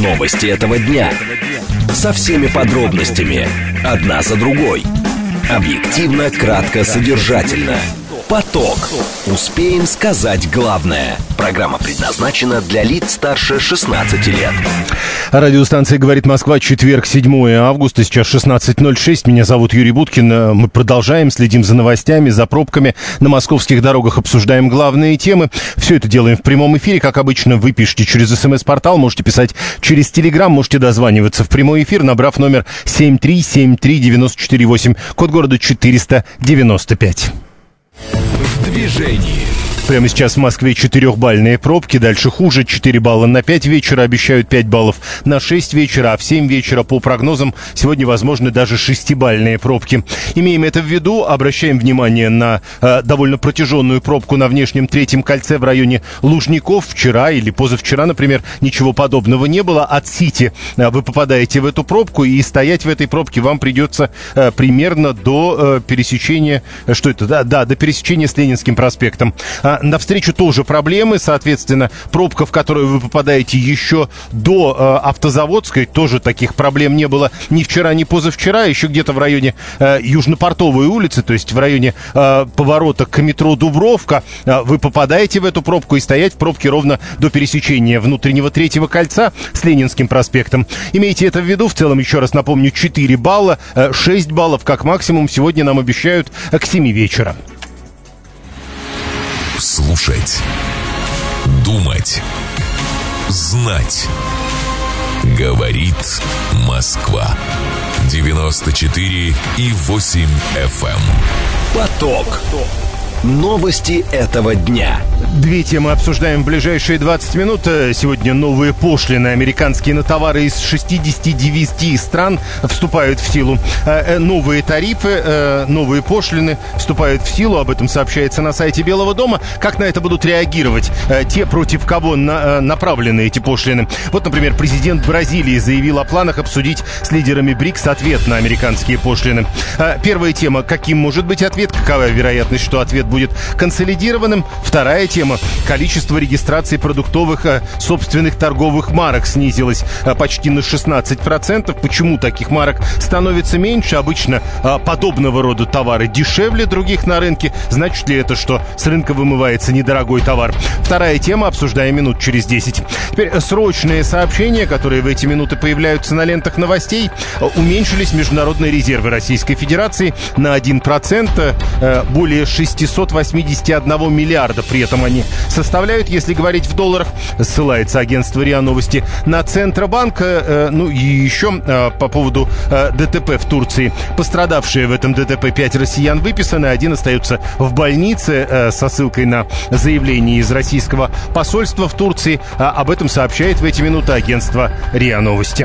Новости этого дня. Со всеми подробностями. Одна за другой. Объективно, кратко, содержательно. Поток. Успеем сказать главное. Программа предназначена для лиц старше 16 лет. Радиостанция «Говорит Москва», четверг, 7 августа, сейчас 16:06. Меня зовут Юрий Буткин. Мы продолжаем, следим за новостями, за пробками на московских дорогах, обсуждаем главные темы. Все это делаем в прямом эфире. Как обычно, вы пишете через СМС-портал, можете писать через Телеграм, можете дозваниваться в прямой эфир, набрав номер 7373948, код города 495. В движении. Прямо сейчас в Москве 4-бальные пробки, дальше хуже, 4 балла на 5 вечера, обещают 5 баллов на 6 вечера, а в 7 вечера по прогнозам сегодня возможны даже 6-бальные пробки. Имеем это в виду, обращаем внимание на довольно протяженную пробку на внешнем третьем кольце в районе Лужников. Вчера или позавчера, например, ничего подобного не было. От Сити вы попадаете в эту пробку, и стоять в этой пробке вам придется примерно до пересечения, до пересечения с Ленинским проспектом. Навстречу тоже проблемы, соответственно, пробка, в которую вы попадаете еще до Автозаводской, тоже таких проблем не было ни вчера, ни позавчера, еще где-то в районе Южнопортовой улицы, то есть в районе поворота к метро Дубровка, вы попадаете в эту пробку и стоять в пробке ровно до пересечения внутреннего третьего кольца с Ленинским проспектом. Имейте это в виду, в целом, еще раз напомню, 4 балла, 6 баллов как максимум сегодня нам обещают к 7 вечера. Слушать, думать, знать. Говорит Москва. 94,8 FM. Поток. Новости этого дня. Две темы обсуждаем в ближайшие 20 минут. Сегодня новые пошлины американские на товары из 69 стран вступают в силу. Новые тарифы, новые пошлины вступают в силу. Об этом сообщается на сайте Белого дома. Как на это будут реагировать те, против кого направлены эти пошлины? Вот, например, президент Бразилии заявил о планах обсудить с лидерами БРИКС ответ на американские пошлины. Первая тема. Каким может быть ответ? Какова вероятность, что ответ будет консолидированным? Вторая тема. Количество регистраций продуктовых собственных торговых марок снизилось почти на 16%. Почему таких марок становится меньше? Обычно подобного рода товары дешевле других на рынке. Значит ли это, что с рынка вымывается недорогой товар? Вторая тема. Обсуждаем минут через 10. Теперь срочные сообщения, которые в эти минуты появляются на лентах новостей. Уменьшились международные резервы Российской Федерации на 1%. Более 681 миллиарда при этом они составляют, если говорить в долларах. Ссылается агентство РИА Новости на Центробанк. Ну и еще по поводу ДТП в Турции. Пострадавшие в этом ДТП 5 россиян выписаны. Один остается в больнице со ссылкой на заявление из российского посольства в Турции. Об этом сообщает в эти минуты агентство РИА Новости.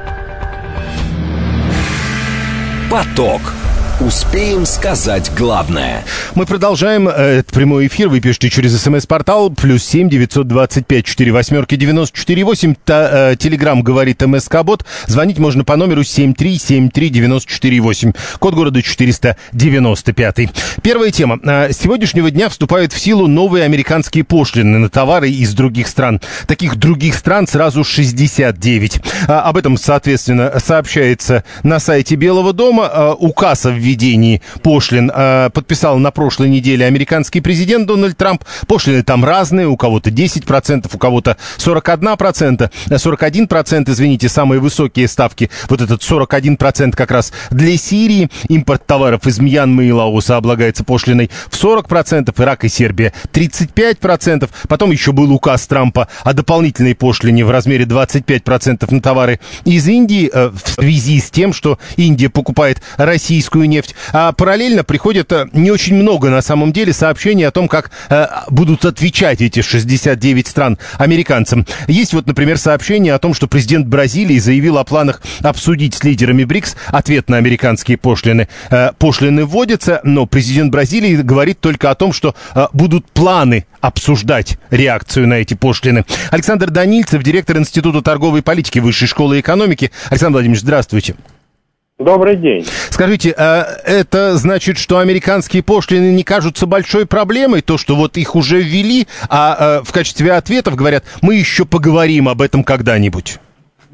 Поток. Успеем сказать главное. Мы продолжаем этот прямой эфир. Вы пишите через СМС-портал +7 925 48 94 8. Телеграм говорит МСК-бот. Звонить можно по номеру 7373948. Код города 495. Первая тема. С сегодняшнего дня вступают в силу новые американские пошлины на товары из других стран. Таких других стран сразу 69. Об этом, соответственно, сообщается на сайте Белого дома. Указ о введении пошлин подписал на прошлой неделе американский президент Дональд Трамп. Пошлины там разные, у кого-то 10%, у кого-то 41%, извините, самые высокие ставки, вот этот 41% как раз для Сирии. Импорт товаров из Мьянмы и Лаоса облагается пошлиной в 40%, Ирак и Сербия 35%. Потом еще был указ Трампа о дополнительной пошлине в размере 25% на товары из Индии в связи с тем, что Индия покупает российскую нефть. А параллельно приходит не очень много, на самом деле, сообщений о том, как будут отвечать эти 69 стран американцам. Есть вот, например, сообщение о том, что президент Бразилии заявил о планах обсудить с лидерами БРИКС ответ на американские пошлины. Пошлины вводятся, но президент Бразилии говорит только о том, что будут планы обсуждать реакцию на эти пошлины. Александр Данильцев, директор Института торговой политики Высшей школы экономики. Александр Владимирович, здравствуйте. Добрый день. Скажите, это значит, что американские пошлины не кажутся большой проблемой, то, что вот их уже ввели, а в качестве ответов говорят, мы еще поговорим об этом когда-нибудь?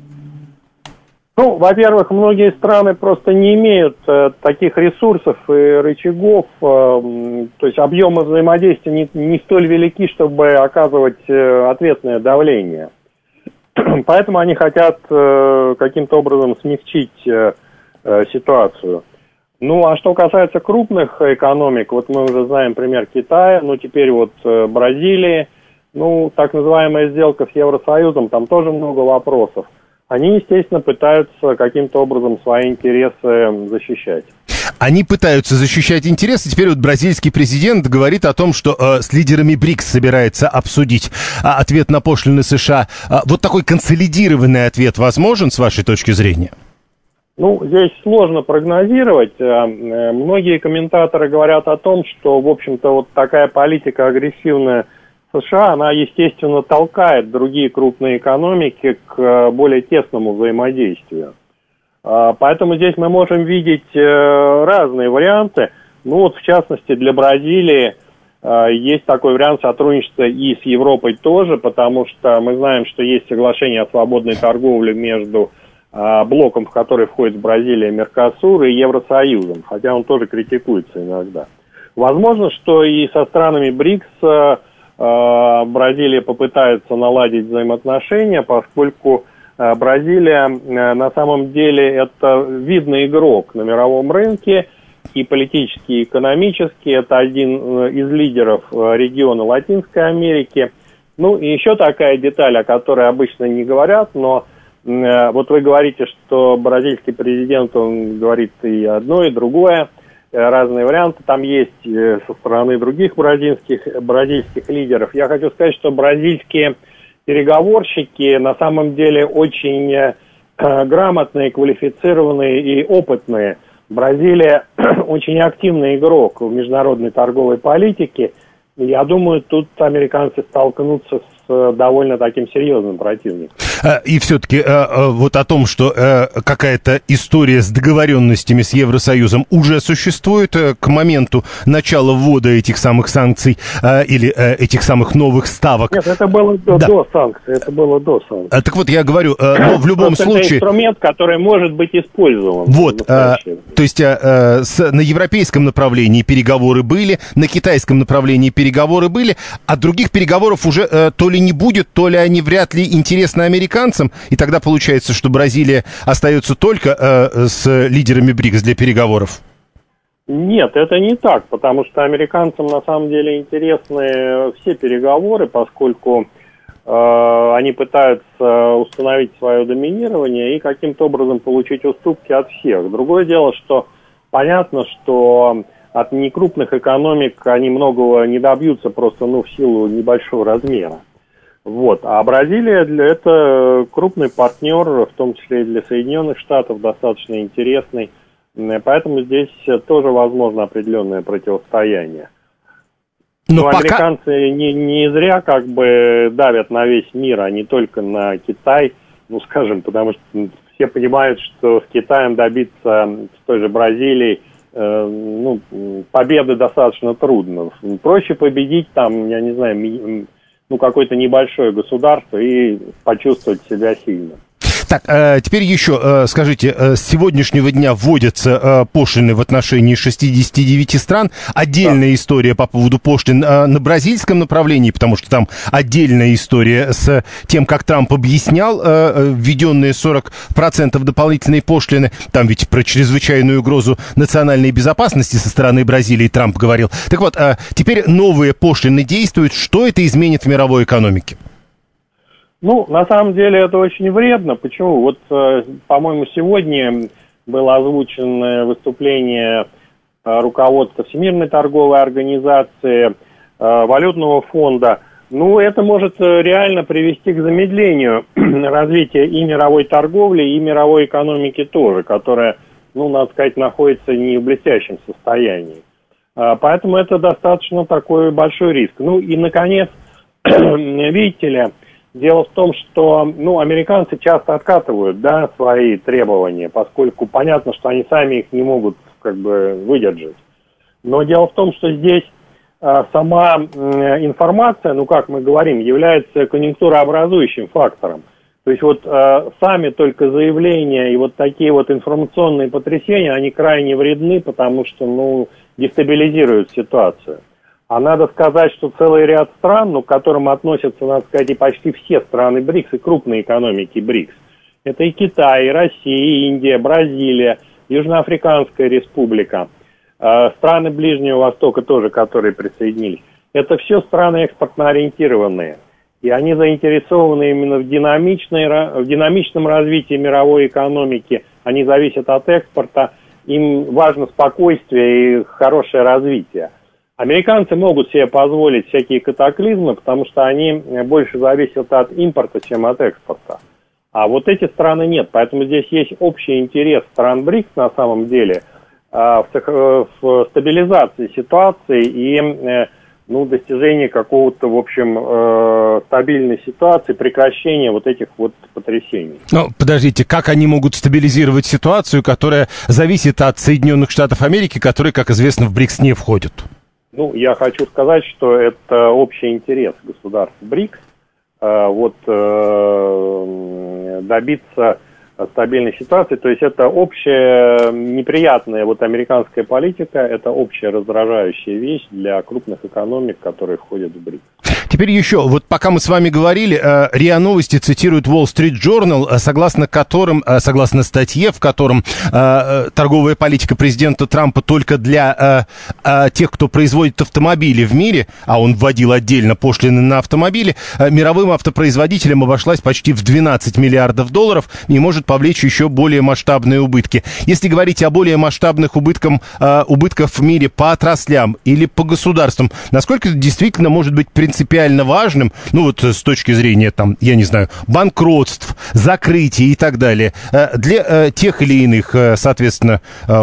Ну, во-первых, многие страны просто не имеют таких ресурсов и рычагов, то есть объемы взаимодействия не столь велики, чтобы оказывать ответное давление. Поэтому они хотят каким-то образом смягчить ситуацию. Ну, а что касается крупных экономик, вот мы уже знаем пример Китая, ну, теперь вот Бразилии, ну, так называемая сделка с Евросоюзом, там тоже много вопросов. Они, естественно, пытаются каким-то образом свои интересы защищать. Они пытаются защищать интересы. Теперь вот бразильский президент говорит о том, что с лидерами БРИКС собирается обсудить ответ на пошлины США. Вот такой консолидированный ответ возможен, с вашей точки зрения? Ну, здесь сложно прогнозировать. Многие комментаторы говорят о том, что, в общем-то, вот такая политика агрессивная США, она, естественно, толкает другие крупные экономики к более тесному взаимодействию. Поэтому здесь мы можем видеть разные варианты. Ну вот, в частности, для Бразилии есть такой вариант сотрудничества и с Европой тоже, потому что мы знаем, что есть соглашение о свободной торговле между блоком, в который входит Бразилия, Меркосур и Евросоюзом, хотя он тоже критикуется иногда. Возможно, что и со странами БРИКС Бразилия попытается наладить взаимоотношения, поскольку Бразилия на самом деле это видный игрок на мировом рынке, и политически, и экономически. Это один из лидеров региона Латинской Америки. Ну и еще такая деталь, о которой обычно не говорят, но вот вы говорите, что бразильский президент, он говорит и одно, и другое. Разные варианты там есть со стороны других бразильских лидеров. Я хочу сказать, что бразильские переговорщики на самом деле очень грамотные, квалифицированные и опытные. Бразилия очень активный игрок в международной торговой политике. И я думаю, тут американцы столкнутся с довольно таким серьезным противником. И все-таки вот о том, что какая-то история с договоренностями с Евросоюзом уже существует к моменту начала ввода этих самых санкций или этих самых новых ставок. Нет, это было до санкций. Это было до санкций. Так вот, я говорю, но в любом случае... Это инструмент, который может быть использован. Вот, то есть на европейском направлении переговоры были, на китайском направлении переговоры были, а других переговоров уже то ли не будет, то ли они вряд ли интересны американцам, и тогда получается, что Бразилия остается только с лидерами БРИКС для переговоров. Нет, это не так, потому что американцам на самом деле интересны все переговоры, поскольку они пытаются установить свое доминирование и каким-то образом получить уступки от всех. Другое дело, что понятно, что от некрупных экономик они многого не добьются просто в силу небольшого размера. Вот. А Бразилия это крупный партнер, в том числе и для Соединенных Штатов, достаточно интересный. Поэтому здесь тоже возможно определенное противостояние. Но американцы не зря как бы давят на весь мир, а не только на Китай, скажем, потому что все понимают, что с Китаем добиться с той же Бразилией победы достаточно трудно. Проще победить там, я не знаю, какое-то небольшое государство и почувствовать себя сильно. Так, теперь еще скажите, с сегодняшнего дня вводятся пошлины в отношении 69 стран. Отдельная история по поводу пошлин на бразильском направлении, потому что там отдельная история с тем, как Трамп объяснял введенные 40% дополнительной пошлины. Там ведь про чрезвычайную угрозу национальной безопасности со стороны Бразилии Трамп говорил. Так вот, теперь новые пошлины действуют. Что это изменит в мировой экономике? На самом деле это очень вредно. Почему? Вот, по-моему, сегодня было озвучено выступление руководства Всемирной торговой организации, Валютного фонда. Это может реально привести к замедлению развития и мировой торговли, и мировой экономики тоже, которая, надо сказать, находится не в блестящем состоянии. Поэтому это достаточно такой большой риск. И, наконец, видите ли, дело в том, что, американцы часто откатывают, свои требования, поскольку понятно, что они сами их не могут, выдержать. Но дело в том, что здесь сама информация, как мы говорим, является конъюнктурообразующим фактором. То есть вот сами только заявления и вот такие вот информационные потрясения, они крайне вредны, потому что, дестабилизируют ситуацию. А надо сказать, что целый ряд стран, к которым относятся, надо сказать, и почти все страны БРИКС, и крупные экономики БРИКС, это и Китай, и Россия, и Индия, Бразилия, Южноафриканская республика, страны Ближнего Востока тоже, которые присоединились. Это все страны экспортно ориентированные. И они заинтересованы именно в динамичном развитии мировой экономики. Они зависят от экспорта. Им важно спокойствие и хорошее развитие. Американцы могут себе позволить всякие катаклизмы, потому что они больше зависят от импорта, чем от экспорта. А вот эти страны нет. Поэтому здесь есть общий интерес стран БРИКС на самом деле в стабилизации ситуации и достижении какого-то, в общем, стабильной ситуации, прекращения вот этих вот потрясений. Но подождите, как они могут стабилизировать ситуацию, которая зависит от Соединенных Штатов Америки, которые, как известно, в БРИКС не входят? Я хочу сказать, что это общий интерес государств БРИКС добиться стабильной ситуации. То есть это общая неприятная американская политика, это общая раздражающая вещь для крупных экономик, которые входят в БРИКС. Теперь еще, пока мы с вами говорили, РИА Новости цитирует Wall Street Journal, согласно статье, в котором торговая политика президента Трампа только для тех, кто производит автомобили в мире, а он вводил отдельно пошлины на автомобили, мировым автопроизводителям обошлась почти в $12 миллиардов и может повлечь еще более масштабные убытки. Если говорить о более масштабных убытках в мире по отраслям или по государствам, насколько это действительно может быть принципиально важным, с точки зрения, банкротств, закрытий и так далее, для тех или иных, соответственно,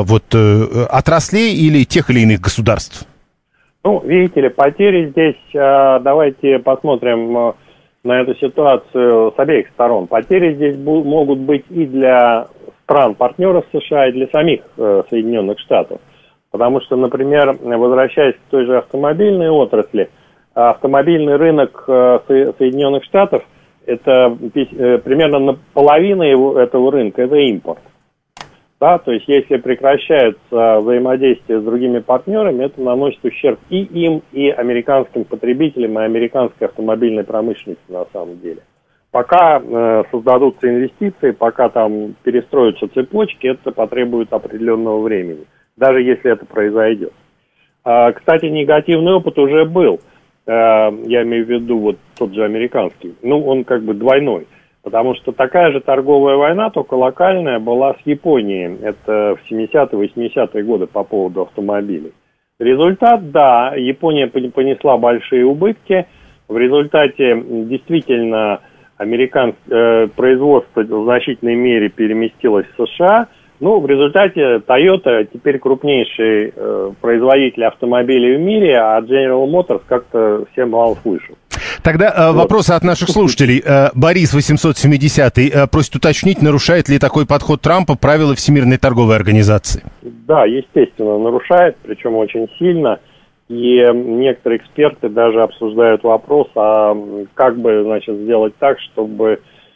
отраслей или тех или иных государств? Видите ли, потери здесь, давайте посмотрим на эту ситуацию с обеих сторон. Потери здесь могут быть и для стран-партнеров США, и для самих Соединенных Штатов. Потому что, например, возвращаясь к той же автомобильной отрасли, автомобильный рынок Соединенных Штатов, это примерно половина этого рынка, это импорт. Да, то есть если прекращается взаимодействие с другими партнерами, это наносит ущерб и им, и американским потребителям, и американской автомобильной промышленности на самом деле. Пока создадутся инвестиции, пока там перестроятся цепочки, это потребует определенного времени, даже если это произойдет. Кстати, негативный опыт уже был. Я имею в виду тот же американский. Он двойной. Потому что такая же торговая война, только локальная, была с Японией. Это в 70-е, 80-е годы по поводу автомобилей. Результат, да, Япония понесла большие убытки. В результате действительно производство в значительной мере переместилось в США. В результате Toyota теперь крупнейший производитель автомобилей в мире, а General Motors как-то всем мало слышал. Тогда вопросы от наших слушателей. Борис 870 просит уточнить, нарушает ли такой подход Трампа правила Всемирной торговой организации? Да, естественно, нарушает, причем очень сильно. И некоторые эксперты даже обсуждают вопрос, как бы, сделать так, чтобы,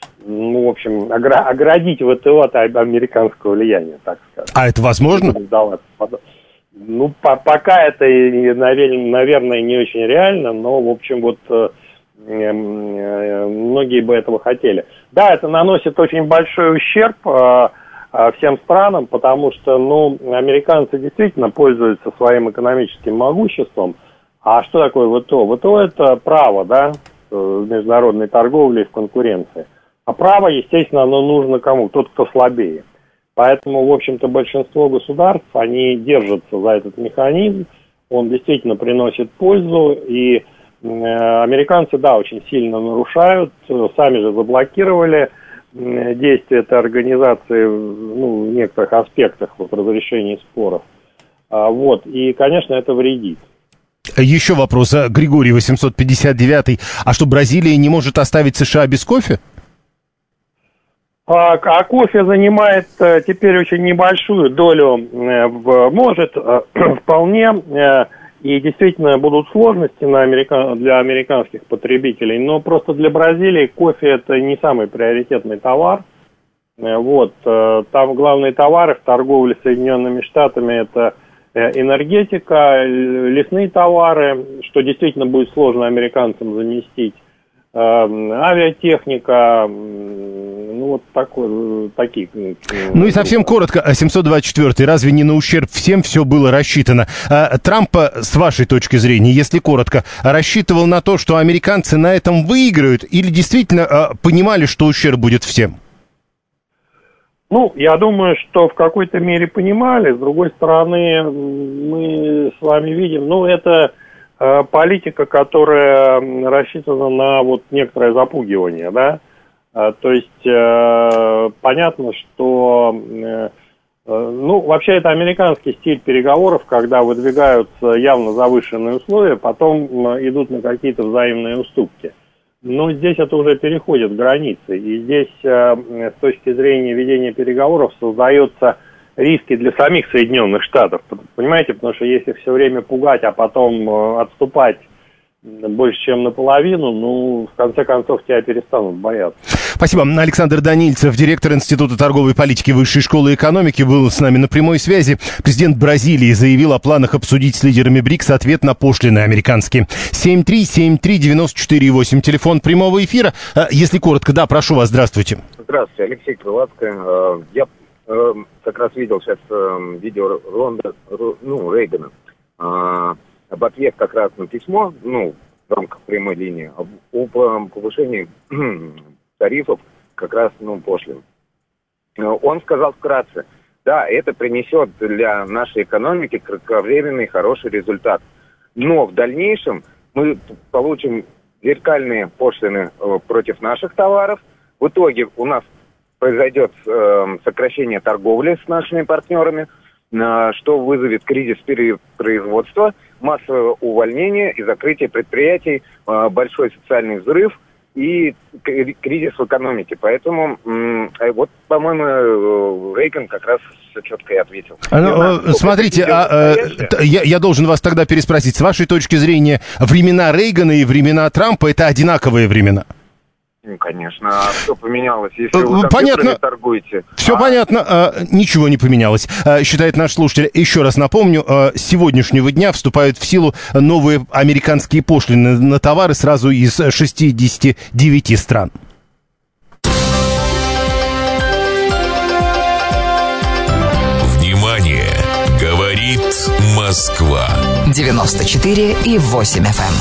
оградить ВТО от американского влияния, так сказать. А это возможно? Пока это, наверное, не очень реально, но, в общем, многие бы этого хотели. Да, это наносит очень большой ущерб всем странам, потому что, американцы действительно пользуются своим экономическим могуществом. А что такое ВТО? ВТО – это право, да, в международной торговле и в конкуренции. А право, естественно, оно нужно кому? Тот, кто слабее. Поэтому, в общем-то, большинство государств, они держатся за этот механизм, он действительно приносит пользу, и американцы, да, очень сильно нарушают, сами же заблокировали действия этой организации в некоторых аспектах разрешения споров. И, конечно, это вредит. Еще вопрос. Григорий 859. А что, Бразилия не может оставить США без кофе? А кофе занимает теперь очень небольшую долю, может вполне, И действительно будут сложности для американских потребителей, но просто для Бразилии кофе это не самый приоритетный товар. Вот, там главные товары в торговле с Соединенными Штатами это энергетика, лесные товары, что действительно будет сложно американцам заместить, авиатехника, ну вот такие. Ну и совсем коротко, 724-й, разве не на ущерб всем все было рассчитано? Трамп, с вашей точки зрения, если коротко, рассчитывал на то, что американцы на этом выиграют, или действительно понимали, что ущерб будет всем? Ну, я думаю, что в какой-то мере понимали. С другой стороны, мы с вами видим, ну, это политика, которая рассчитана на вот некоторое запугивание, да. То есть понятно, что, ну, вообще это американский стиль переговоров, когда выдвигаются явно завышенные условия, потом идут на какие-то взаимные уступки. Но здесь это уже переходит границы, и здесь с точки зрения ведения переговоров создаются риски для самих Соединенных Штатов, понимаете, потому что если все время пугать, а потом отступать больше, чем наполовину, ну, в конце концов, тебя перестанут бояться. Спасибо. Александр Данильцев, директор Института торговой политики Высшей школы экономики, был с нами на прямой связи. Президент Бразилии заявил о планах обсудить с лидерами БРИКС ответ на пошлины американские. 7373948, телефон прямого эфира. Если коротко, да, прошу вас, здравствуйте. Здравствуйте, Алексей Крылатко. Я как раз видел сейчас видео Рейгана об ответ как раз на письмо, ну, в рамках прямой линии, о повышении тарифов как раз, ну, пошлин. Он сказал вкратце, да, это принесет для нашей экономики кратковременный хороший результат, но в дальнейшем мы получим зеркальные пошлины против наших товаров, в итоге у нас произойдет сокращение торговли с нашими партнерами, что вызовет кризис перепроизводства, массовое увольнение и закрытие предприятий, большой социальный взрыв и кризис в экономике. Поэтому, вот, по-моему, Рейган как раз все четко и ответил. Смотрите, я должен вас тогда переспросить. С вашей точки зрения, времена Рейгана и времена Трампа — это одинаковые времена? Ну, конечно. А что поменялось, если вы компьютерами торгуете? Все понятно. Ничего не поменялось, считает наш слушатель. Еще раз напомню, с сегодняшнего дня вступают в силу новые американские пошлины на товары сразу из 69 стран. Внимание! Говорит Москва. 94,8 FM.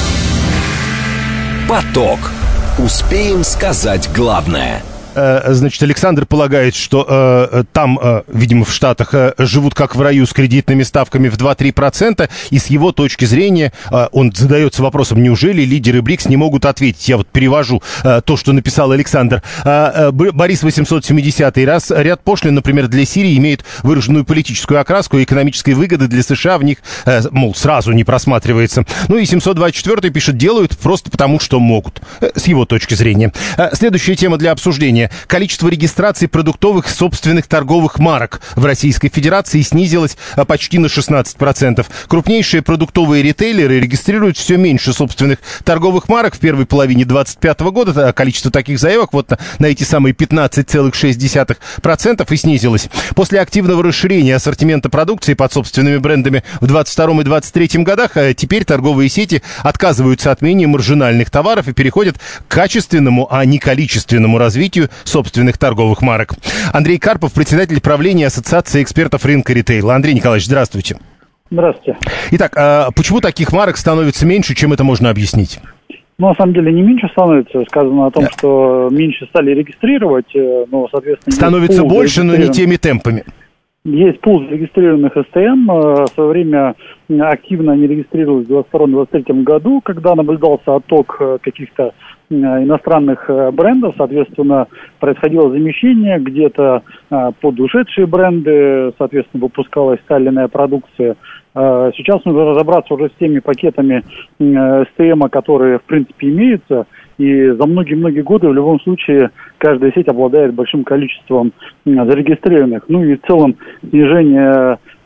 Поток. Успеем сказать главное. Значит, Александр полагает, что там, видимо, в Штатах живут как в раю с кредитными ставками в 2-3%, и с его точки зрения он задается вопросом, неужели лидеры БРИКС не могут ответить? Я вот перевожу то, что написал Александр. Борис 870-й раз. Ряд пошлин, например, для Сирии имеют выраженную политическую окраску, и экономической выгоды для США в них, мол, сразу не просматривается. Ну и 724-й пишет, делают просто потому, что могут. С его точки зрения. Следующая тема для обсуждения. Количество регистраций продуктовых собственных торговых марок в Российской Федерации снизилось почти на 16%. Крупнейшие продуктовые ритейлеры регистрируют все меньше собственных торговых марок. В первой половине 2025 года количество таких заявок вот на эти самые 15,6% и снизилось. После активного расширения ассортимента продукции под собственными брендами в 2022 и 2023 годах теперь торговые сети отказываются от менее маржинальных товаров и переходят к качественному, а не количественному развитию собственных торговых марок. Андрей Карпов, председатель правления Ассоциации экспертов рынка ритейла. Андрей Николаевич, здравствуйте. Здравствуйте. Итак, почему таких марок становится меньше, чем это можно объяснить? Ну, на самом деле, не меньше становится. Сказано о том, что меньше стали регистрировать, но, соответственно... Становится больше, но не теми темпами. Есть пул зарегистрированных СТМ. В свое время активно они регистрировались в 2022-2023 году, когда наблюдался отток каких-то иностранных брендов, соответственно, происходило замещение, где-то под ушедшие бренды, соответственно, выпускалась сталенная продукция. Сейчас нужно разобраться уже с теми пакетами СТМ, которые, в принципе, имеются, и за многие-многие годы в любом случае каждая сеть обладает большим количеством зарегистрированных. Ну и в целом снижение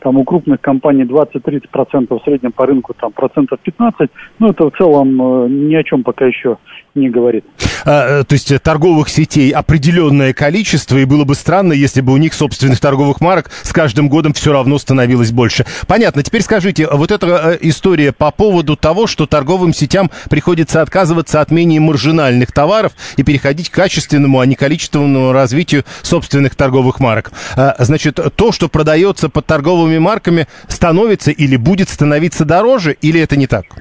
там у крупных компаний 20-30%, в среднем по рынку там 15%, это в целом ни о чем пока еще не говорит. То есть торговых сетей определенное количество, и было бы странно, если бы у них собственных торговых марок с каждым годом все равно становилось больше. Понятно. Теперь скажите, вот эта история по поводу того, что торговым сетям приходится отказываться от менее маржинальных товаров и переходить к качественному, а не количественному развитию собственных торговых марок. Значит, то, что продается под торговыми марками, становится или будет становиться дороже, или это не так?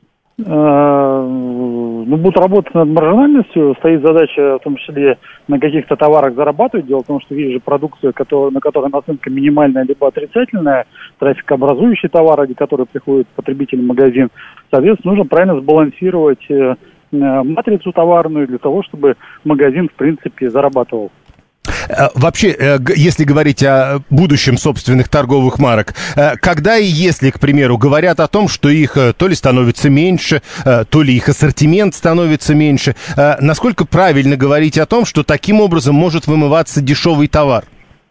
Будут работать над маржинальностью, стоит задача в том числе на каких-то товарах зарабатывать. Дело в том, что есть же продукция, на которой наценка минимальная либо отрицательная, трафикообразующие товары, которые приходят потребителям в магазин. Соответственно, нужно правильно сбалансировать матрицу товарную для того, чтобы магазин, в принципе, зарабатывал. Вообще, если говорить о будущем собственных торговых марок, когда и если, к примеру, говорят о том, что их то ли становится меньше, то ли их ассортимент становится меньше, насколько правильно говорить о том, что таким образом может вымываться дешевый товар?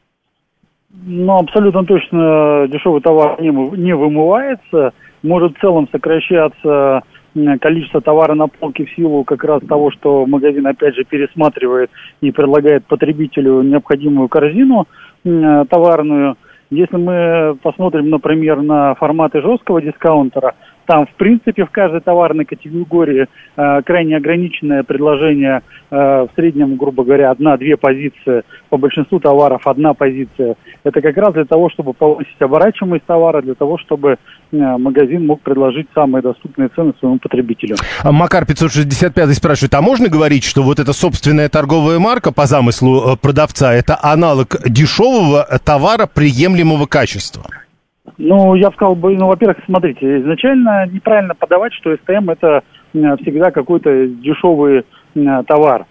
Абсолютно точно дешевый товар не вымывается. Может в целом сокращаться количество товара на полке в силу как раз того, что магазин опять же пересматривает и предлагает потребителю необходимую корзину товарную. Если мы посмотрим, например, на форматы жесткого дискаунтера, там, в принципе, в каждой товарной категории крайне ограниченное предложение, в среднем, грубо говоря, 1-2 позиции, по большинству товаров 1 позиция. Это как раз для того, чтобы повысить оборачиваемость товара, для того, чтобы магазин мог предложить самые доступные цены своему потребителю. Макар 565 спрашивает, а можно говорить, что вот эта собственная торговая марка по замыслу продавца, это аналог дешевого товара приемлемого качества? Я бы сказал, во-первых, смотрите, изначально неправильно подавать, что СТМ это всегда какой-то дешевый товар.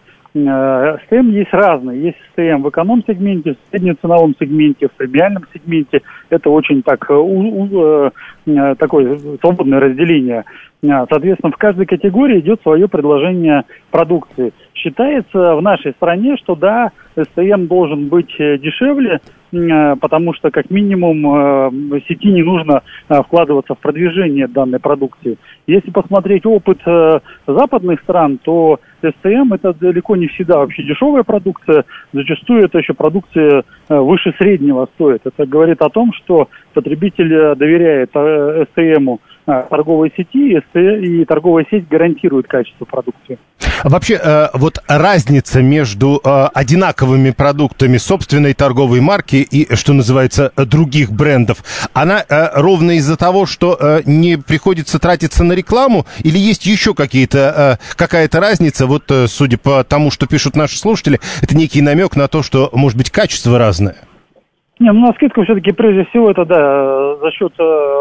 СТМ есть разные. Есть СТМ в эконом-сегменте, в среднеценовом сегменте, в премиальном сегменте. Это очень такое свободное разделение. Соответственно, в каждой категории идет свое предложение продукции. Считается в нашей стране, что да, СТМ должен быть дешевле, потому что, как минимум, сети не нужно вкладываться в продвижение данной продукции. Если посмотреть опыт западных стран, то СТМ это далеко не всегда вообще дешевая продукция, зачастую это еще продукция выше среднего стоит. Это говорит о том, что потребитель доверяет СТМу торговой сети, и торговая сеть гарантирует качество продукции. Вообще, вот разница между одинаковыми продуктами собственной торговой марки и, что называется, других брендов, она ровно из-за того, что не приходится тратиться на рекламу, или есть еще какая-то разница, вот судя по тому, что пишут наши слушатели, это некий намек на то, что, может быть, качество разное? На скидку все-таки прежде всего это, за счет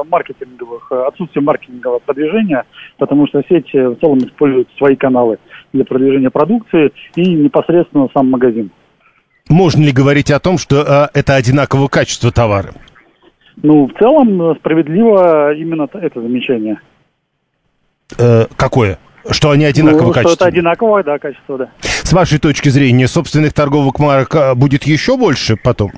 отсутствия маркетингового продвижения, потому что сеть в целом использует свои каналы для продвижения продукции и непосредственно сам магазин. Можно ли говорить о том, что это одинакового качества товара? В целом справедливо именно это замечание. Какое? Что они одинакового качества? Что это одинаковое, качество, да. С вашей точки зрения, собственных торговых марок будет еще больше потом?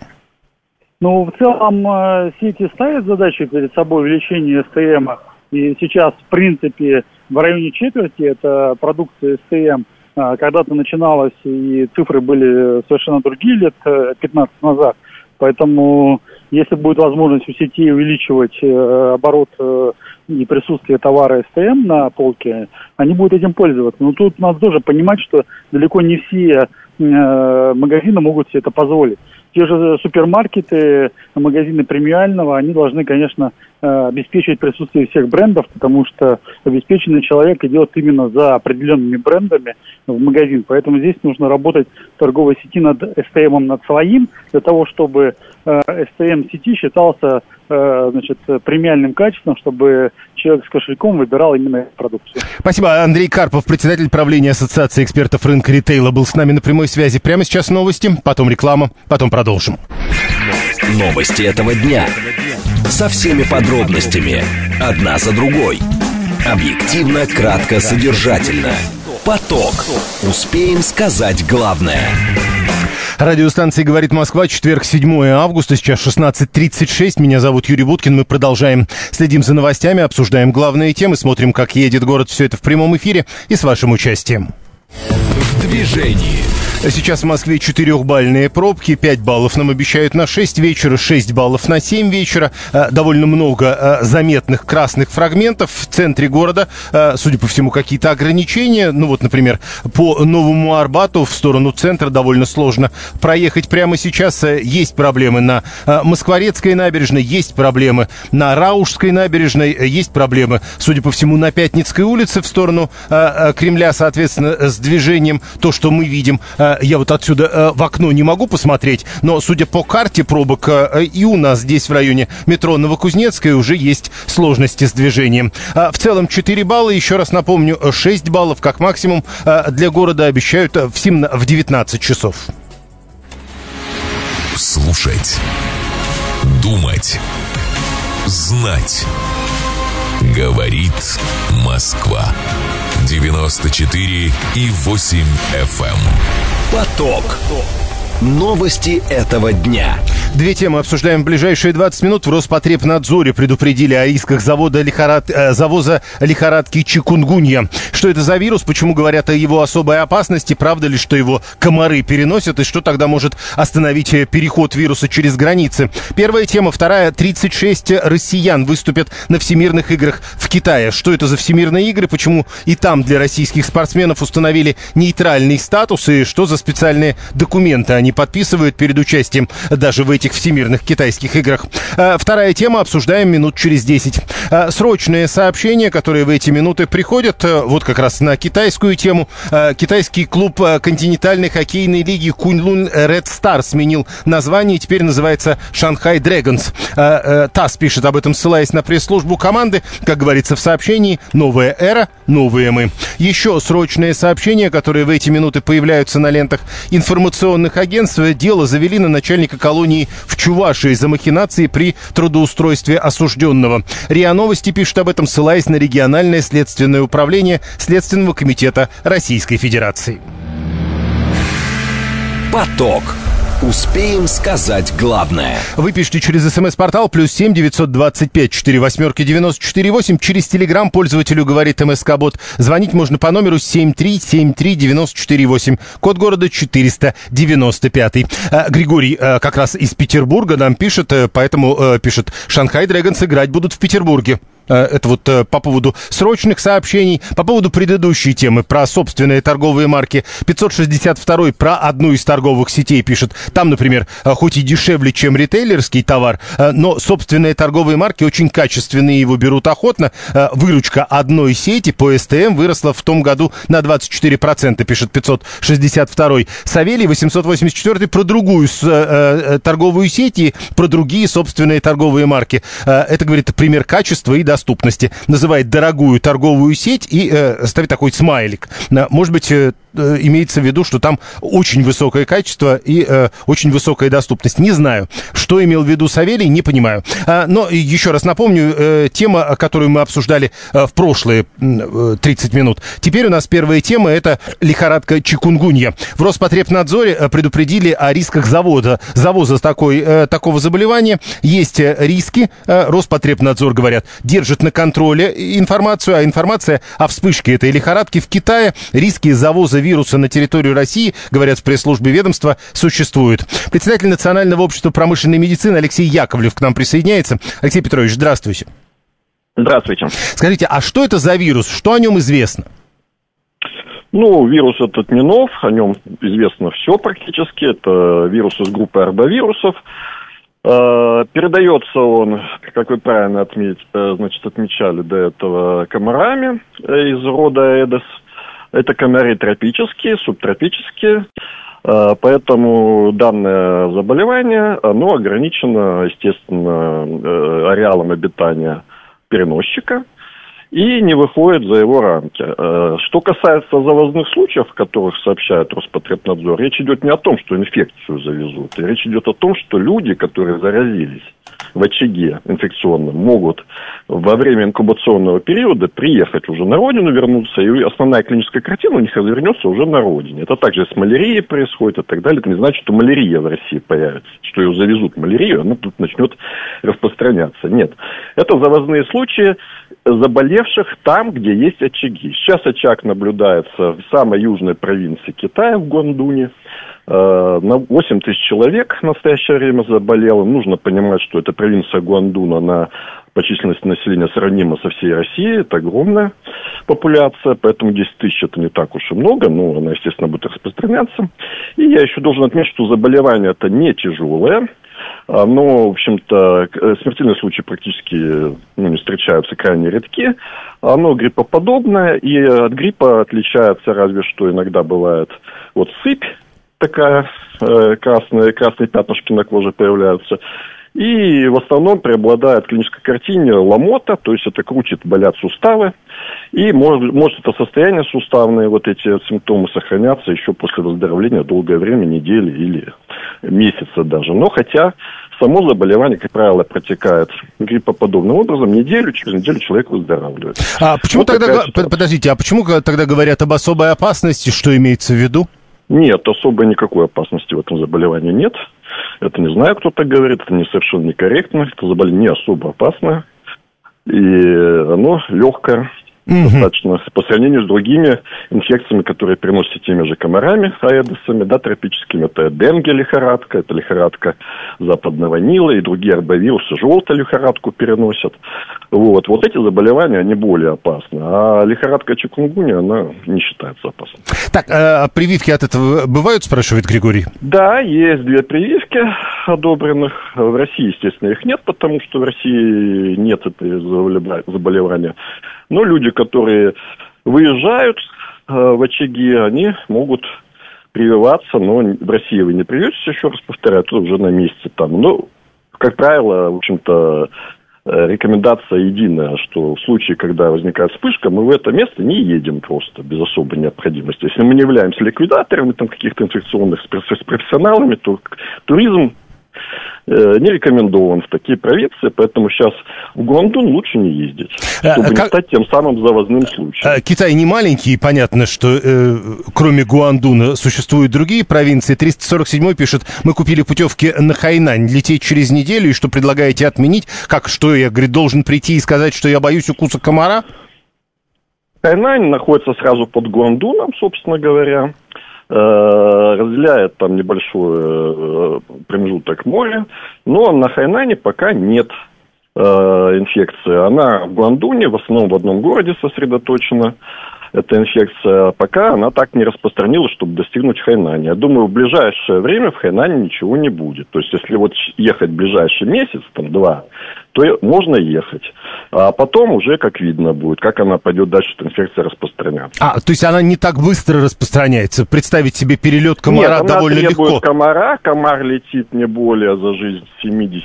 В целом сети ставят задачу перед собой увеличение СТМ, и сейчас, в принципе, в районе четверти это продукция СТМ. Когда-то начиналось, и цифры были совершенно другие лет 15 назад. Поэтому, если будет возможность у сетей увеличивать оборот и присутствие товара СТМ на полке, они будут этим пользоваться. Но тут надо тоже понимать, что далеко не все магазины могут себе это позволить. Те же супермаркеты, магазины премиального, они должны, конечно, обеспечивать присутствие всех брендов, потому что обеспеченный человек идет именно за определенными брендами в магазин. Поэтому здесь нужно работать в торговой сети над СТМом, над своим, для того, чтобы СТМ сети считался премиальным качеством, чтобы человек с кошельком выбирал именно эту продукцию. Спасибо. Андрей Карпов, председатель правления Ассоциации экспертов рынка ритейла, был с нами на прямой связи. Прямо сейчас новости, потом реклама, потом продолжим. Новости этого дня. Со всеми подробностями. Одна за другой. Объективно, кратко, содержательно. Поток. Успеем сказать главное. Радиостанция «Говорит Москва», четверг, 7 августа, сейчас 16:36. Меня зовут Юрий Буткин. Мы продолжаем. Следим за новостями, обсуждаем главные темы, смотрим, как едет город. Все это в прямом эфире и с вашим участием. В движении. Сейчас в Москве 4-бальные пробки, 5 баллов нам обещают на 6 вечера, 6 баллов на 7 вечера. Довольно много заметных красных фрагментов в центре города. Судя по всему, какие-то ограничения. Ну вот, например, по Новому Арбату в сторону центра довольно сложно проехать прямо сейчас. Есть проблемы на Москворецкой набережной, есть проблемы на Раушской набережной, есть проблемы, судя по всему, на Пятницкой улице в сторону Кремля, соответственно, с движением. То, что мы видим, я вот отсюда в окно не могу посмотреть, но, судя по карте пробок, и у нас здесь в районе метро Новокузнецкая уже есть сложности с движением. В целом 4 балла, еще раз напомню, 6 баллов как максимум для города обещают в 19 часов. Слушать, думать, знать. Говорит Москва. 94,8 FM. Поток. Новости этого дня. Две темы обсуждаем в ближайшие 20 минут. В Роспотребнадзоре предупредили о рисках завоза лихорадки чикунгунья. Что это за вирус? Почему говорят о его особой опасности? Правда ли, что его комары переносят? И что тогда может остановить переход вируса через границы? Первая тема. Вторая. 36 россиян выступят на Всемирных играх в Китае. Что это за Всемирные игры? Почему и там для российских спортсменов установили нейтральный статус? И что за специальные документы они подписывают перед участием даже в этих всемирных китайских играх? Вторая тема, обсуждаем минут через 10. Срочные сообщения, которые в эти минуты приходят, вот как раз на китайскую тему. Китайский клуб континентальной хоккейной лиги Куньлун Ред Стар сменил название и теперь называется Шанхай Дрэгонс. ТАСС пишет об этом, ссылаясь на пресс-службу команды. Как говорится в сообщении, новая эра, новые мы. Еще срочные сообщения, которые в эти минуты появляются на лентах информационных агентств. Дело завели на начальника колонии в Чувашии за махинации при трудоустройстве осужденного. РИА Новости пишет об этом, ссылаясь на региональное следственное управление Следственного комитета Российской Федерации. Поток. Успеем сказать главное. Вы пишите через СМС-портал +7 925 48 94 8. Через Телеграм пользователю говорит МСК-бот. Звонить можно по номеру 7373 94 8. Код города 495. Григорий как раз из Петербурга нам пишет, поэтому пишет: Шанхай Дрэгонс играть будут в Петербурге. Это вот по поводу срочных сообщений. По поводу предыдущей темы про собственные торговые марки. 562 про одну из торговых сетей пишет. Там, например, хоть и дешевле, чем ритейлерский товар, но собственные торговые марки очень качественные, его берут охотно. Выручка одной сети по СТМ выросла в том году на 24%, пишет 562. Савелий 884 про другую торговую сеть и про другие собственные торговые марки. Это, говорит, пример качества и доступности. Называет дорогую торговую сеть и ставит такой смайлик. Может быть, имеется в виду, что там очень высокое качество и очень высокая доступность. Не знаю, что имел в виду Савелий, не понимаю. Но еще раз напомню, тема, которую мы обсуждали в прошлые 30 минут. Теперь у нас первая тема — это лихорадка чикунгунья. В Роспотребнадзоре предупредили о рисках завоза такого заболевания. Есть риски. Роспотребнадзор, говорят, держит на контроле информацию, а информация о вспышке этой лихорадки в Китае, риски завоза вируса на территорию России, говорят в пресс-службе ведомства, существуют. Председатель Национального общества промышленной медицины Алексей Яковлев к нам присоединяется. Алексей Петрович, здравствуйте. Здравствуйте. Скажите, а что это за вирус? Что о нем известно? Ну, вирус этот не нов, о нем известно все практически. Это вирус из группы арбовирусов. Передается он, как вы правильно отмечали до этого, комарами из рода Aedes. Это комары тропические, субтропические, поэтому данное заболевание, оно ограничено, естественно, ареалом обитания переносчика. и не выходит за его рамки. Что касается завозных случаев, о которых сообщает Роспотребнадзор, речь идет не о том, что инфекцию завезут, речь идет о том, что люди, которые заразились в очаге инфекционном, могут во время инкубационного периода приехать уже на родину, вернуться, и основная клиническая картина у них развернется уже на родине. Это также с малярией происходит и так далее. Это не значит, что малярия в России появится, что ее завезут малярию, она тут начнет распространяться. Нет. Это завозные случаи заболевших там, где есть очаги. Сейчас очаг наблюдается в самой южной провинции Китая, в Гуандуне. На 8 тысяч человек в настоящее время заболело. Нужно понимать, что эта провинция Гуандун, она по численности населения сравнима со всей Россией. Это огромная популяция, поэтому 10 тысяч это не так уж и много, но она, естественно, будет распространяться. И я еще должен отметить, что заболевание это не тяжелое. Но, в общем-то, смертельные случаи практически не встречаются, крайне редки. Оно гриппоподобное, и от гриппа отличается разве что иногда бывает вот сыпь, такая красные пятнышки на коже появляются. И в основном преобладает в клинической картине ломота, то есть это крутит, болят суставы. И может это состояние суставное, вот эти симптомы сохранятся еще после выздоровления долгое время, недели или месяца даже. Но хотя само заболевание, как правило, протекает гриппоподобным образом, через неделю человек выздоравливает. А почему подождите, а почему тогда говорят об особой опасности, что имеется в виду? Нет, особой никакой опасности в этом заболевании нет. Это не знаю, кто так говорит, это совершенно некорректно. Это заболевание не особо опасное. И оно легкое, достаточно, по сравнению с другими инфекциями, которые переносятся теми же комарами, аэдосами, да, тропическими. Это денге лихорадка, это лихорадка западного Нила и другие арбовирусы желтую лихорадку переносят. Вот эти заболевания, они более опасны. А лихорадка чикунгунья, она не считается опасной. Так, а прививки от этого бывают, спрашивает Григорий? Да, есть 2 прививки одобренных. В России, естественно, их нет, потому что в России нет этого заболевания. Но люди, которые выезжают в очаги, они могут прививаться, но в России вы не привьетесь, еще раз повторяю, тут уже на месте там. Но, как правило, в общем-то, рекомендация единая, что в случае, когда возникает вспышка, мы в это место не едем просто без особой необходимости. Если мы не являемся ликвидаторами там, каких-то инфекционных с профессионалами, то туризм не рекомендован в такие провинции, поэтому сейчас в Гуандун лучше не ездить, чтобы не стать тем самым завозным случаем. Китай не маленький, и понятно, что кроме Гуандуна существуют другие провинции. 347-й пишет, мы купили путевки на Хайнань, лететь через неделю, и что предлагаете отменить? Я, говорит, должен прийти и сказать, что я боюсь укуса комара? Хайнань находится сразу под Гуандуном, собственно говоря. Разделяет там небольшой промежуток моря, но на Хайнане пока нет инфекции. Она в Гуандуне, в основном в одном городе сосредоточена, эта инфекция, пока она так не распространилась, чтобы достигнуть Хайнани. Я думаю, в ближайшее время в Хайнане ничего не будет. То есть, если вот ехать в ближайший месяц, там, 2, то можно ехать. А потом уже как видно будет, как она пойдет дальше, эта инфекция распространяться. То есть она не так быстро распространяется? Представить себе перелет комара довольно легко? Нет, она требует комара. Комар летит не более за жизнь 7-10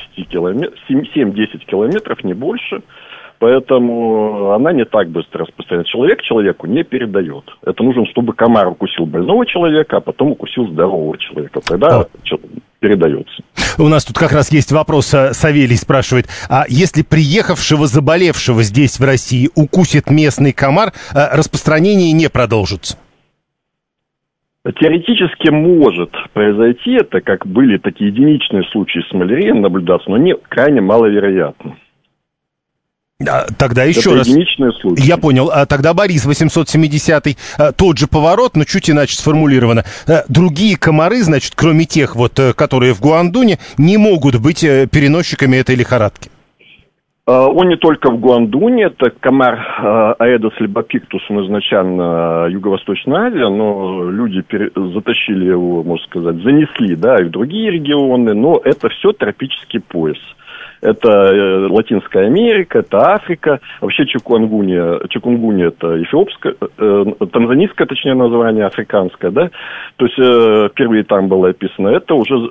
километров, не больше. Поэтому она не так быстро распространяется. Человек человеку не передает. Это нужно, чтобы комар укусил больного человека, а потом укусил здорового человека. Тогда передается. У нас тут как раз есть вопрос. Савелий спрашивает, а если приехавшего заболевшего здесь, в России, укусит местный комар, распространение не продолжится? Теоретически может произойти это, как были такие единичные случаи с малярией наблюдаться, но не крайне маловероятно. Тогда еще раз. Я понял. Тогда Борис 870-й, тот же поворот, но чуть иначе сформулировано. Другие комары, значит, кроме тех, которые в Гуандуне, не могут быть переносчиками этой лихорадки. Он не только в Гуандуне, это комар Aedes albopictus, он изначально Юго-Восточная Азия, но люди затащили его, можно сказать, занесли, да, и в другие регионы, но это все тропический пояс. Это Латинская Америка, это Африка. Вообще чикунгунья это эфиопское, танзанийское, точнее, название, африканское, да. То есть впервые там было описано. Это уже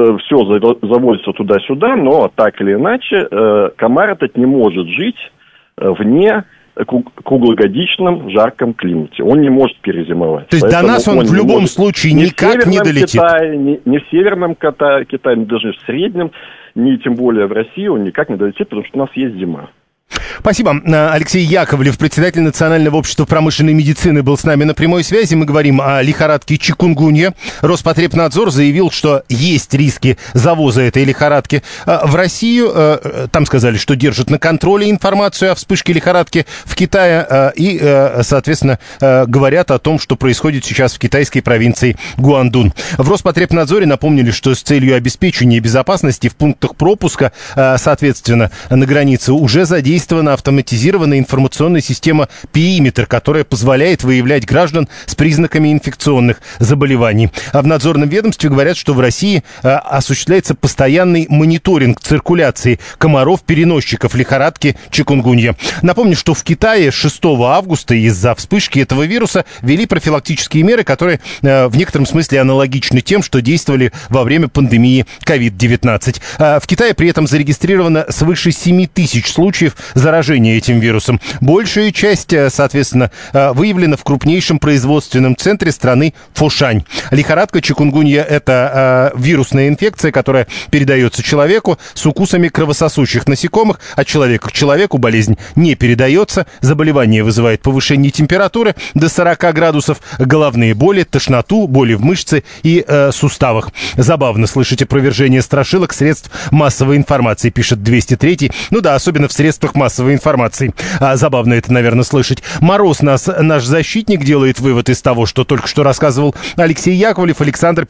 все заводится туда-сюда, но так или иначе комар этот не может жить вне круглогодичном жарком климате. Он не может перезимовать. То есть поэтому до нас он в любом случае никак не долетит? Не в северном Китае, даже в среднем, ни тем более в России он никак не долетит, потому что у нас есть зима. Спасибо. Алексей Яковлев, председатель Национального общества промышленной медицины, был с нами на прямой связи. Мы говорим о лихорадке чикунгунья. Роспотребнадзор заявил, что есть риски завоза этой лихорадки в Россию. Там сказали, что держат на контроле информацию о вспышке лихорадки в Китае. И, соответственно, говорят о том, что происходит сейчас в китайской провинции Гуандун. В Роспотребнадзоре напомнили, что с целью обеспечения безопасности в пунктах пропуска, соответственно, на границе уже задействована автоматизированная информационная система «Периметр», которая позволяет выявлять граждан с признаками инфекционных заболеваний. А в надзорном ведомстве говорят, что в России осуществляется постоянный мониторинг циркуляции комаров-переносчиков лихорадки чикунгунья. Напомню, что в Китае 6 августа из-за вспышки этого вируса ввели профилактические меры, которые в некотором смысле аналогичны тем, что действовали во время пандемии COVID-19. В Китае при этом зарегистрировано свыше 7 тысяч случаев заражения этим вирусом. Большая часть, соответственно, выявлена в крупнейшем производственном центре страны Фошань. Лихорадка чикунгунья – это вирусная инфекция, которая передается человеку с укусами кровососущих насекомых. От человека к человеку болезнь не передается. Заболевание вызывает повышение температуры до 40 градусов, головные боли, тошноту, боли в мышце и суставах. Забавно слышать опровержение страшилок средств массовой информации, пишет 203. Ну да, особенно в средствах массовой информации. Забавно это, наверное, слышать. Мороз наш защитник, делает вывод из того, что только что рассказывал Алексей Яковлев, Александр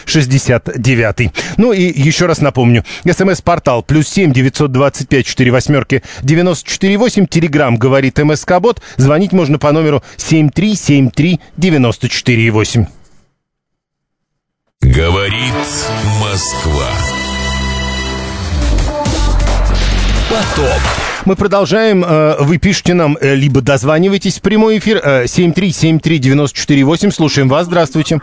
569. Ну и еще раз напомню. СМС-портал +7 925 48 94 8. Телеграм говорит МСК-бот. Звонить можно по номеру 7373 94 8. Говорит Москва. Поток. Мы продолжаем. Вы пишите нам, либо дозванивайтесь в прямой эфир. 7373948. Слушаем вас. Здравствуйте.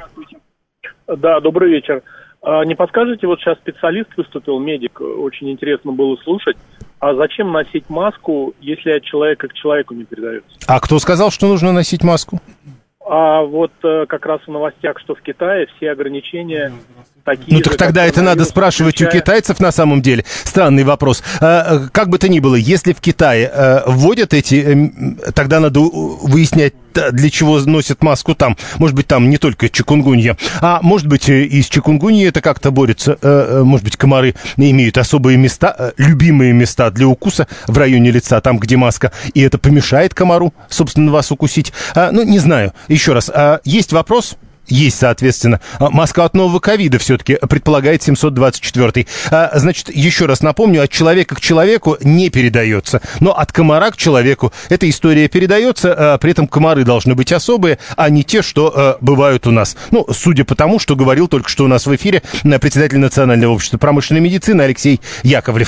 Да, добрый вечер. Не подскажете, вот сейчас специалист выступил, медик, очень интересно было слушать. А зачем носить маску, если от человека к человеку не передается? А кто сказал, что нужно носить маску? А вот как раз в новостях, что в Китае все ограничения такие. Ну так тогда это надо спрашивать у китайцев на самом деле. Странный вопрос. Как бы то ни было, если в Китае вводят эти, тогда надо выяснять, для чего носят маску там. Может быть, там не только чикунгунья, а может быть, и с чикунгуньей это как-то борется. Может быть, комары имеют особые места, любимые места для укуса в районе лица, там, где маска, и это помешает комару, собственно, вас укусить. Ну, не знаю. Еще раз, есть вопрос? Есть, соответственно. Маска от нового ковида все-таки предполагает 724-й. Значит, еще раз напомню, от человека к человеку не передается. Но от комара к человеку эта история передается. При этом комары должны быть особые, а не те, что бывают у нас. Ну, судя по тому, что говорил только что у нас в эфире председатель Национального общества промышленной медицины Алексей Яковлев.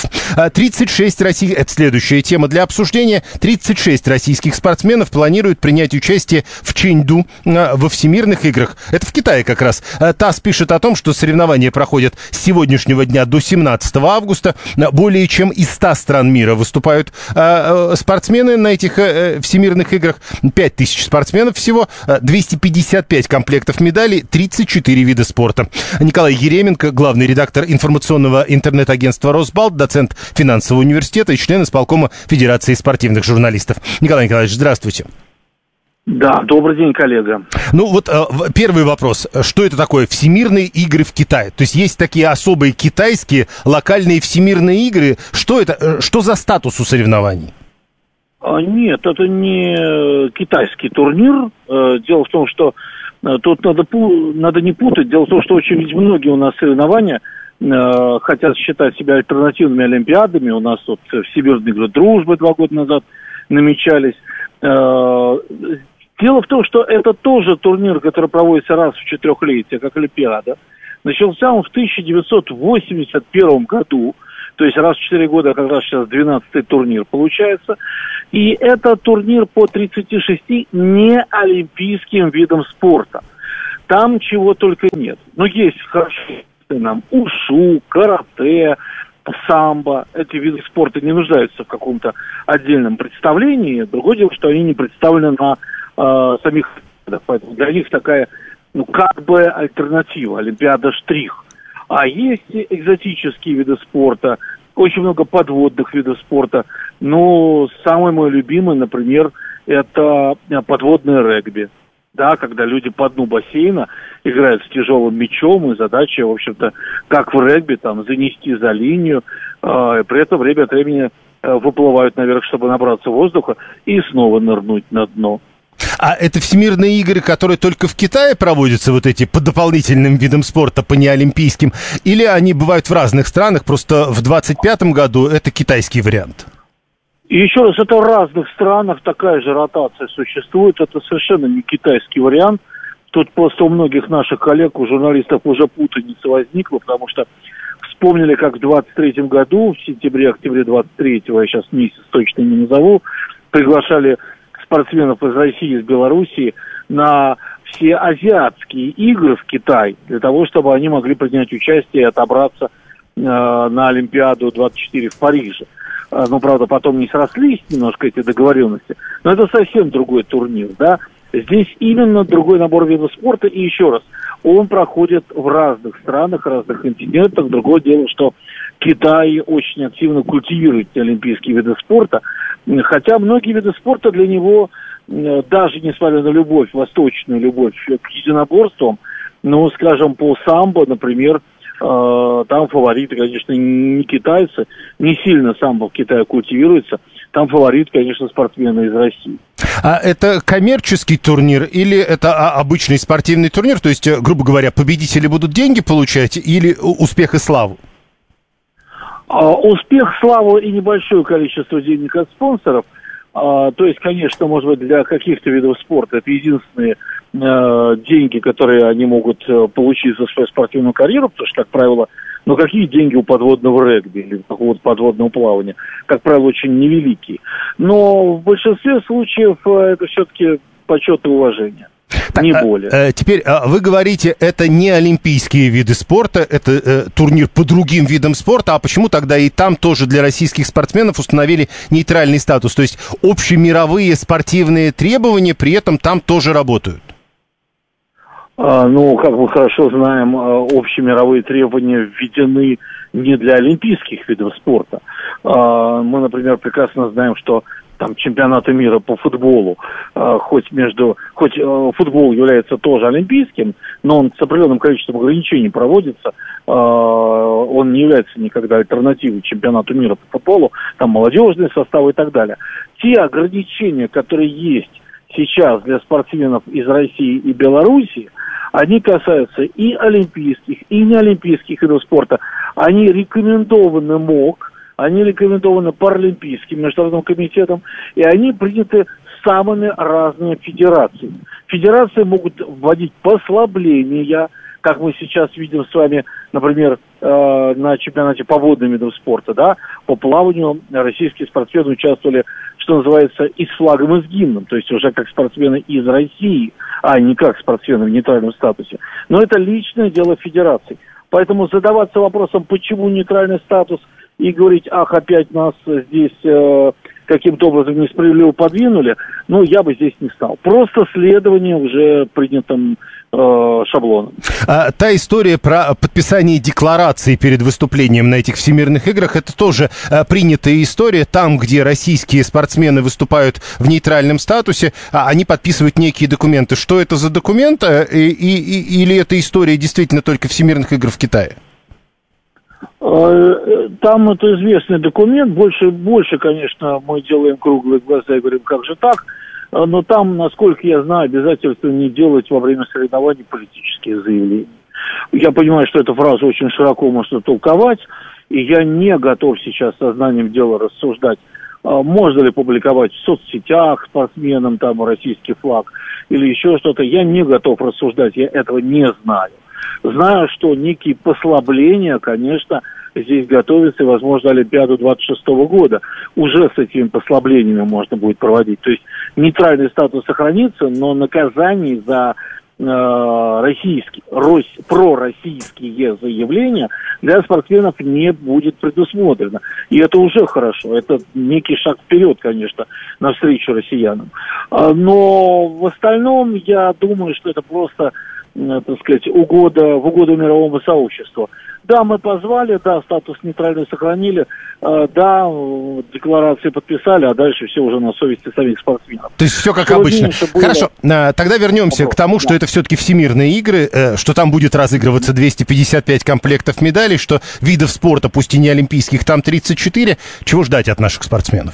36 российских... Это следующая тема для обсуждения. 36 российских спортсменов планируют принять участие в Чэньду во всемирных играх. Это в Китае как раз. ТАСС пишет о том, что соревнования проходят с сегодняшнего дня до 17 августа. Более чем из 100 стран мира выступают спортсмены на этих всемирных играх. 5000 спортсменов всего, 255 комплектов медалей, 34 вида спорта. Николай Еременко, главный редактор информационного интернет-агентства «Росбалт», доцент финансового университета и член исполкома Федерации спортивных журналистов. Николай Николаевич, здравствуйте. Да, добрый день, коллега. Ну вот первый вопрос. Что это такое всемирные игры в Китае? То есть есть такие особые китайские локальные всемирные игры. Что это? Что за статус у соревнований? Нет, это не китайский турнир. Дело в том, что тут надо не путать. Дело в том, что очень многие у нас соревнования хотят считать себя альтернативными олимпиадами. У нас тут всемирные игры дружбы 2 года назад намечались. Дело в том, что это тоже турнир, который проводится раз в 4-летие, как Олимпиада. Начался он в 1981 году, то есть раз в 4 года, как раз сейчас 12-й турнир получается. И это турнир по 36 неолимпийским видам спорта. Там чего только нет. Но есть хорошо нам ушу, карате, самбо, эти виды спорта не нуждаются в каком-то отдельном представлении. Другое дело, что они не представлены на самих видах. Поэтому для них такая, как бы альтернатива, Олимпиада штрих. А есть экзотические виды спорта, очень много подводных видов спорта. Но самый мой любимый, например, это подводное регби. Да, когда люди по дну бассейна играют с тяжелым мячом, и задача, в общем-то, как в регби, там, занести за линию, и при этом время от времени выплывают наверх, чтобы набраться воздуха, и снова нырнуть на дно. А это всемирные игры, которые только в Китае проводятся, вот эти по дополнительным видам спорта, по неолимпийским, или они бывают в разных странах, просто в 25-м году это китайский вариант? И еще раз, это в разных странах такая же ротация существует, это совершенно не китайский вариант. Тут просто у многих наших коллег, у журналистов уже путаница возникла, потому что вспомнили, как в 23-м году, в сентябре-октябре 23-го, я сейчас месяц точно не назову, приглашали спортсменов из России, из Белоруссии на все азиатские игры в Китай, для того, чтобы они могли принять участие и отобраться на Олимпиаду 24 в Париже. Ну, правда, потом не срослись немножко эти договоренности, но это совсем другой турнир, да. Здесь именно другой набор видов спорта, и еще раз, он проходит в разных странах, разных континентах. Другое дело, что Китай очень активно культивирует олимпийские виды спорта, хотя многие виды спорта для него, даже несмотря на любовь, восточную любовь к единоборствам, ну, скажем, по самбо, например, там фавориты, конечно, не китайцы, не сильно самбо в Китае культивируется, там фаворит, конечно, спортсмены из России. А это коммерческий турнир или это обычный спортивный турнир? То есть, грубо говоря, победители будут деньги получать или успех и славу? Успех, славу и небольшое количество денег от спонсоров. То есть, конечно, может быть, для каких-то видов спорта это единственные деньги, которые они могут получить за свою спортивную карьеру, потому что, как правило, но какие деньги у подводного регби или какого-то подводного плавания? Как правило, очень невеликие. Но в большинстве случаев это все-таки почет и уважение. Так, не более. Теперь вы говорите, это не олимпийские виды спорта, это турнир по другим видам спорта, а почему тогда и там тоже для российских спортсменов установили нейтральный статус? То есть общемировые спортивные требования при этом там тоже работают? Ну, как мы хорошо знаем, общемировые требования введены не для олимпийских видов спорта. Мы, например, прекрасно знаем, что там чемпионаты мира по футболу, хоть футбол является тоже олимпийским, но он с определенным количеством ограничений проводится, он не является никогда альтернативой чемпионату мира по футболу, там молодежные составы и так далее. Те ограничения, которые есть сейчас для спортсменов из России и Белоруссии, они касаются и олимпийских, и неолимпийских видов спорта. Они рекомендованы МОК, они рекомендованы Паралимпийским международным комитетом, и они приняты самыми разными федерациями. Федерации могут вводить послабления, как мы сейчас видим с вами, например, на чемпионате по водным видам спорта, да, по плаванию российские спортсмены участвовали, что называется, и с флагом, и с гимном, то есть уже как спортсмены из России, а не как спортсмены в нейтральном статусе. Но это личное дело федераций. Поэтому задаваться вопросом, почему нейтральный статус, и говорить, ах, опять нас здесь каким-то образом несправедливо подвинули, ну, я бы здесь не стал. Просто следование уже принятым шаблоном. Та история про подписание декларации перед выступлением на этих всемирных играх, это тоже принятая история. Там, где российские спортсмены выступают в нейтральном статусе, они подписывают некие документы. Что это за документы? Или эта история действительно только всемирных игр в Китае? Там это известный документ. Больше, конечно, мы делаем круглые глаза и говорим, как же так? Но там, насколько я знаю, обязательство не делать во время соревнований политические заявления. Я понимаю, что эту фразу очень широко можно толковать, и я не готов сейчас сознанием дела рассуждать, можно ли публиковать в соцсетях спортсменам там российский флаг или еще что-то. Я не готов рассуждать, я этого не знаю. Знаю, что некие послабления, конечно, здесь готовятся, и, возможно, Олимпиаду 26 года уже с этими послаблениями можно будет проводить. То есть нейтральный статус сохранится, но наказаний за пророссийские заявления для спортсменов не будет предусмотрено. И это уже хорошо. Это некий шаг вперед, конечно, навстречу россиянам. Но в остальном я думаю, что это просто, так сказать, в угоду мировому сообществу. Да, мы позвали, да, статус нейтральный сохранили, да, декларации подписали, а дальше все уже на совести самих спортсменов. То есть все как обычно. Хорошо, тогда вернемся к тому, что это все-таки всемирные игры, что там будет разыгрываться 255 комплектов медалей, что видов спорта, пусть и не олимпийских, там 34. Чего ждать от наших спортсменов?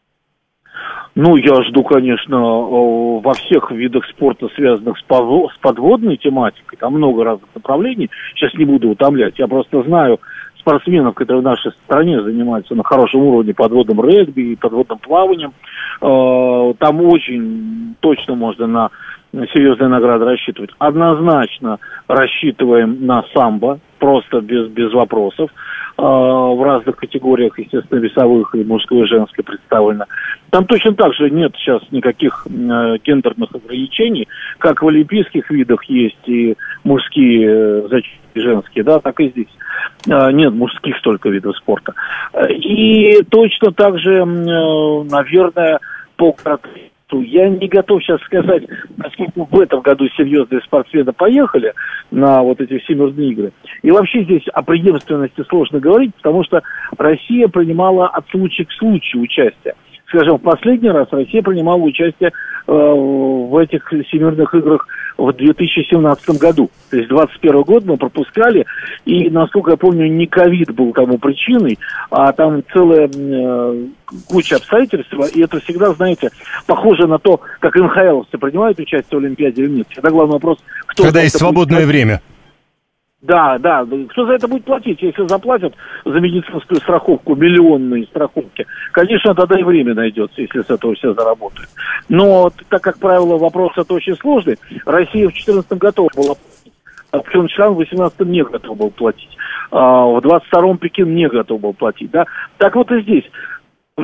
Ну, я жду, конечно, во всех видах спорта, связанных с подводной тематикой, там много разных направлений, сейчас не буду утомлять, я просто знаю спортсменов, которые в нашей стране занимаются на хорошем уровне подводным регби и подводным плаванием, там очень точно можно на серьезные награды рассчитывать. Однозначно рассчитываем на самбо, просто без вопросов. В разных категориях, естественно, весовых и мужской, и женской представлено. Там точно так же нет сейчас никаких гендерных ограничений, как в олимпийских видах есть и мужские зачеты, и женские, да, так и здесь. Нет мужских столько видов спорта. И точно так же, наверное, по карате. Я не готов сейчас сказать, насколько в этом году серьезные спортсмены поехали на вот эти всемирные игры. И вообще здесь о преемственности сложно говорить, потому что Россия принимала от случая к случаю участие. Скажем, в последний раз Россия принимала участие в этих всемирных играх в 2017 году. То есть 2021 год мы пропускали, и, насколько я помню, не ковид был тому причиной, а там целая куча обстоятельств, и это всегда, знаете, похоже на то, как НХЛовцы принимают участие в Олимпиаде или нет. Всегда главный вопрос, кто... Когда есть свободное время. Да, кто за это будет платить? Если заплатят за медицинскую страховку, миллионные страховки, конечно, тогда и время найдется, если с этого все заработают. Но, так как правило, вопрос это очень сложный, Россия в 2014 готова была платить, а Пхенчхан в 2018 не готов был платить, в 2022 Пекин не готов был платить, да. Так вот и здесь. В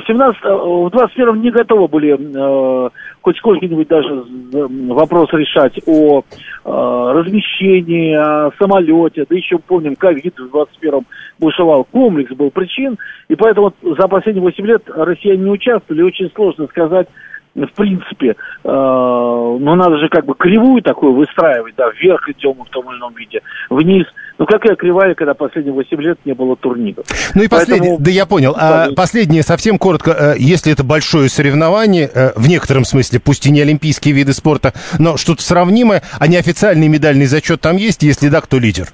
21-м не готовы были хоть сколько-нибудь даже вопрос решать о размещении, о самолете, да еще помним, ковид в 21-м бушевал, комплекс был причин, и поэтому за последние 8 лет россияне не участвовали, очень сложно сказать, в принципе, но надо же как бы кривую такую выстраивать, да, вверх идем в том или ином виде, вниз. Ну, какая кривая, когда последние 8 лет не было турниров. Ну и последнее, да я понял, последнее совсем коротко, если это большое соревнование, в некотором смысле, пусть и не олимпийские виды спорта, но что-то сравнимое, а неофициальный медальный зачет там есть, если да, кто лидер?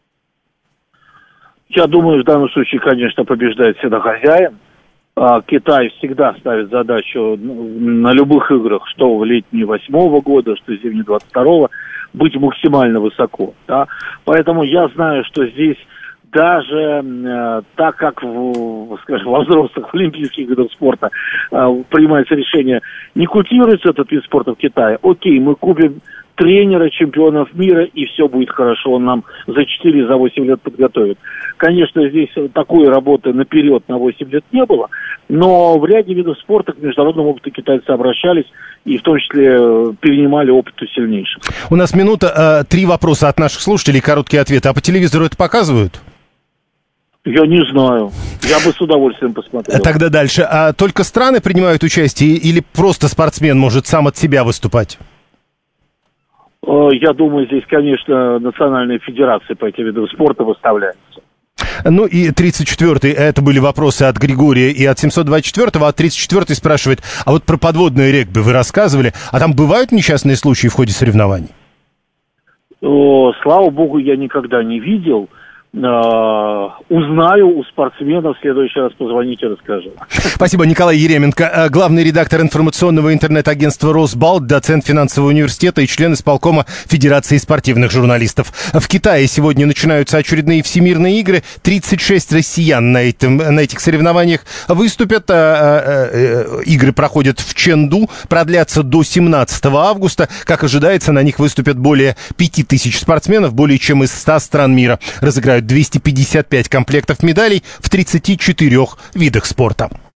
Я думаю, в данном случае, конечно, побеждает всегда хозяин. Китай всегда ставит задачу на любых играх, что в летние 8-го года, что зимние 22-го, быть максимально высоко. Да? Поэтому я знаю, что здесь даже так как скажем, во взрослых олимпийских видах спорта принимается решение, не культивируется этот вид спорта в Китае, окей, мы купим тренера, чемпионов мира, и все будет хорошо, он нам за 4-8 лет подготовит. Конечно, здесь такой работы наперед на 8 лет не было, но в ряде видов спорта к международному опыту китайцы обращались, и в том числе перенимали опыт у сильнейших. У нас минута, 3 вопроса от наших слушателей, короткие ответы. А по телевизору это показывают? Я не знаю. Я бы с удовольствием посмотрел. Тогда дальше. А только страны принимают участие или просто спортсмен может сам от себя выступать? Я думаю, здесь, конечно, национальные федерации по этим видам спорта выставляются. Ну и 34-й, это были вопросы от Григория и от 724-го, а 34-й спрашивает, а вот про подводное регби вы рассказывали, а там бывают несчастные случаи в ходе соревнований? Слава богу, я никогда не видел. Узнаю у спортсменов, в следующий раз позвоните, расскажу. Спасибо. Николай Еременко, главный редактор информационного интернет-агентства «Росбалт», доцент финансового университета и член исполкома Федерации спортивных журналистов. В Китае сегодня начинаются очередные всемирные игры. 36 россиян на этих соревнованиях выступят. Игры проходят в Чэнду, продлятся до 17 августа. Как ожидается, на них выступят более 5000 спортсменов, более чем из 100 стран мира. Разыграют 255 комплектов медалей в 34 видах спорта.